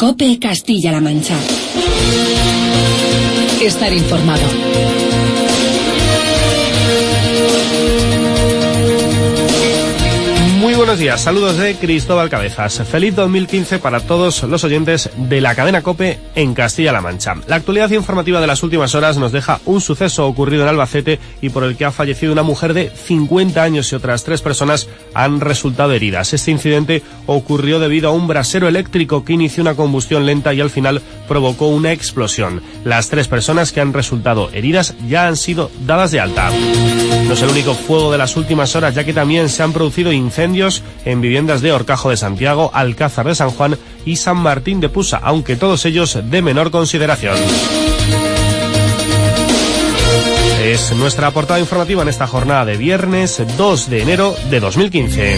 COPE Castilla-La Mancha. Estar informado. Muy buenos días, saludos de Cristóbal Cabezas. Feliz 2015 para todos los oyentes de la cadena COPE en Castilla-La Mancha. La actualidad informativa de las últimas horas nos deja un suceso ocurrido en Albacete y por el que ha fallecido una mujer de 50 años y otras 3 personas han resultado heridas. Este incidente ocurrió debido a un brasero eléctrico que inició una combustión lenta y al final provocó una explosión. Las 3 personas que han resultado heridas ya han sido dadas de alta. No es el único fuego de las últimas horas, ya que también se han producido incendios en viviendas de Horcajo de Santiago, Alcázar de San Juan y San Martín de Pusa, aunque todos ellos de menor consideración. Es nuestra portada informativa en esta jornada de viernes 2 de enero de 2015.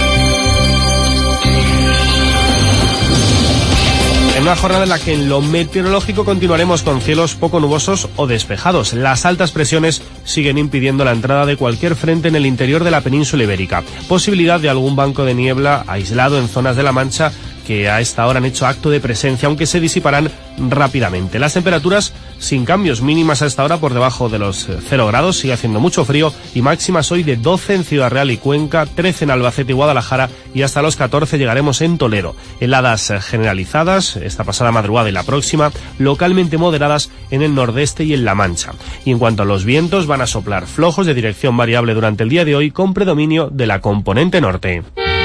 En una jornada en la que en lo meteorológico continuaremos con cielos poco nubosos o despejados. Las altas presiones siguen impidiendo la entrada de cualquier frente en el interior de la península ibérica. Posibilidad de algún banco de niebla aislado en zonas de La Mancha que a esta hora han hecho acto de presencia, aunque se disiparán rápidamente. Las temperaturas sin cambios, mínimas a esta hora por debajo de los 0 grados, sigue haciendo mucho frío y máximas hoy de 12 en Ciudad Real y Cuenca, 13 en Albacete y Guadalajara y hasta los 14 llegaremos en Toledo. Heladas generalizadas esta pasada madrugada y la próxima, localmente moderadas en el nordeste y en La Mancha. Y en cuanto a los vientos, van a soplar flojos de dirección variable durante el día de hoy con predominio de la componente norte.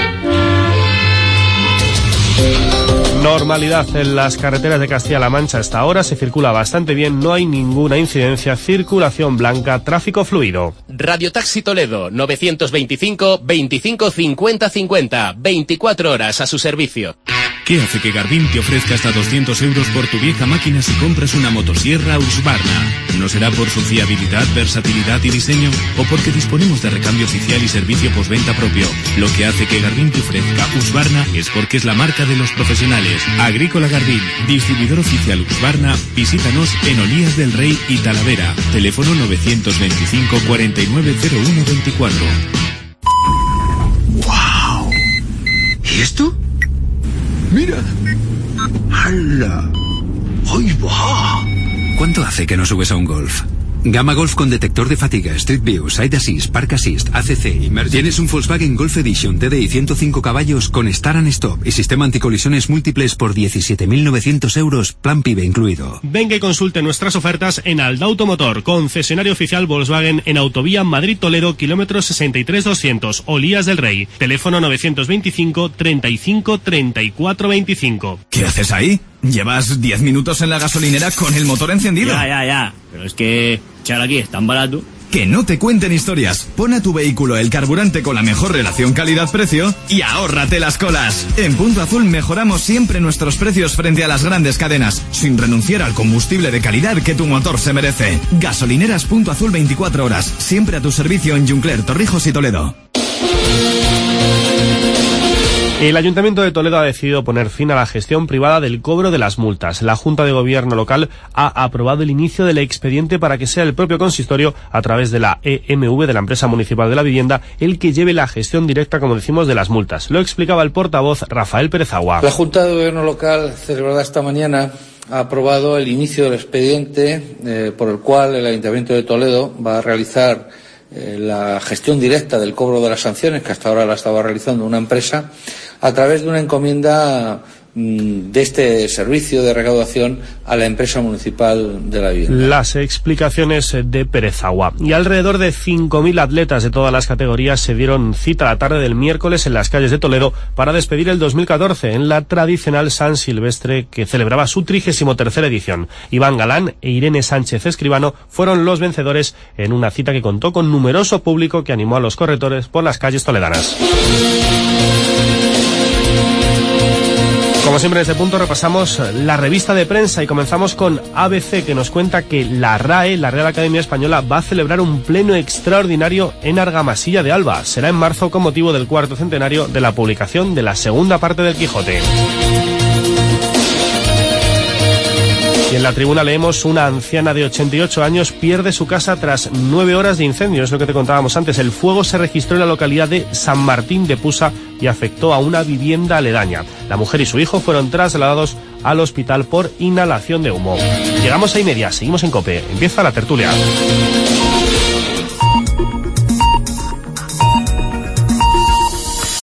Normalidad en las carreteras de Castilla-La Mancha hasta ahora, se circula bastante bien, no hay ninguna incidencia, circulación blanca, tráfico fluido. Radio Taxi Toledo, 925 25 50 50, 24 horas a su servicio. ¿Qué hace que Garvin te ofrezca hasta 200 euros por tu vieja máquina si compras una motosierra Husqvarna? ¿No será por su fiabilidad, versatilidad y diseño? ¿O porque disponemos de recambio oficial y servicio postventa propio? Lo que hace que Garvin te ofrezca Husqvarna es porque es la marca de los profesionales. Agrícola Garvin, distribuidor oficial Husqvarna, visítanos en Olías del Rey y Talavera. Teléfono 925 490124. ¡Wow! ¿Y esto? ¡Mira! ¡Hala! ¡Ay, va! ¿Cuánto hace que no subes a un Golf? Gama Golf con detector de fatiga, Street View, Side Assist, Park Assist, ACC, Emergency. Tienes un Volkswagen Golf Edition TDI 105 caballos con Start and Stop y sistema anticolisiones múltiples por 17.900 euros, plan PIB incluido. Venga y consulte nuestras ofertas en Alda Automotor, concesionario oficial Volkswagen en Autovía Madrid-Toledo, kilómetro 63-200, Olías del Rey. Teléfono 925 35 34 25. ¿Qué haces ahí? Llevas 10 minutos en la gasolinera con el motor encendido. Ya. Pero es que echar aquí es tan barato. Que no te cuenten historias. Pon a tu vehículo el carburante con la mejor relación calidad-precio y ahórrate las colas. En Punto Azul mejoramos siempre nuestros precios frente a las grandes cadenas, sin renunciar al combustible de calidad que tu motor se merece. Gasolineras Punto Azul 24 horas, siempre a tu servicio en Juncler, Torrijos y Toledo. El Ayuntamiento de Toledo ha decidido poner fin a la gestión privada del cobro de las multas. La Junta de Gobierno local ha aprobado el inicio del expediente para que sea el propio consistorio, a través de la EMV de la Empresa Municipal de la Vivienda, el que lleve la gestión directa, como decimos, de las multas. Lo explicaba el portavoz Rafael Pérez Agua. La Junta de Gobierno local, celebrada esta mañana, ha aprobado el inicio del expediente por el cual el Ayuntamiento de Toledo va a realizar la gestión directa del cobro de las sanciones, que hasta ahora la estaba realizando una empresa, a través de una encomienda de este servicio de recaudación a la Empresa Municipal de la Vivienda. Las explicaciones de Pérez Agua. Y alrededor de 5.000 atletas de todas las categorías se dieron cita la tarde del miércoles en las calles de Toledo para despedir el 2014 en la tradicional San Silvestre, que celebraba su 33ª edición. Iván Galán e Irene Sánchez Escribano fueron los vencedores en una cita que contó con numeroso público que animó a los corredores por las calles toledanas. Como siempre, en este punto repasamos la revista de prensa y comenzamos con ABC, que nos cuenta que la RAE, la Real Academia Española, va a celebrar un pleno extraordinario en Argamasilla de Alba. Será en marzo con motivo del 4º centenario de la publicación de la segunda parte del Quijote. Y en la Tribuna leemos: una anciana de 88 años pierde su casa tras 9 horas de incendio. Es lo que te contábamos antes. El fuego se registró en la localidad de San Martín de Pusa y afectó a una vivienda aledaña. La mujer y su hijo fueron trasladados al hospital por inhalación de humo. Llegamos a 1:30, seguimos en COPE. Empieza la tertulia.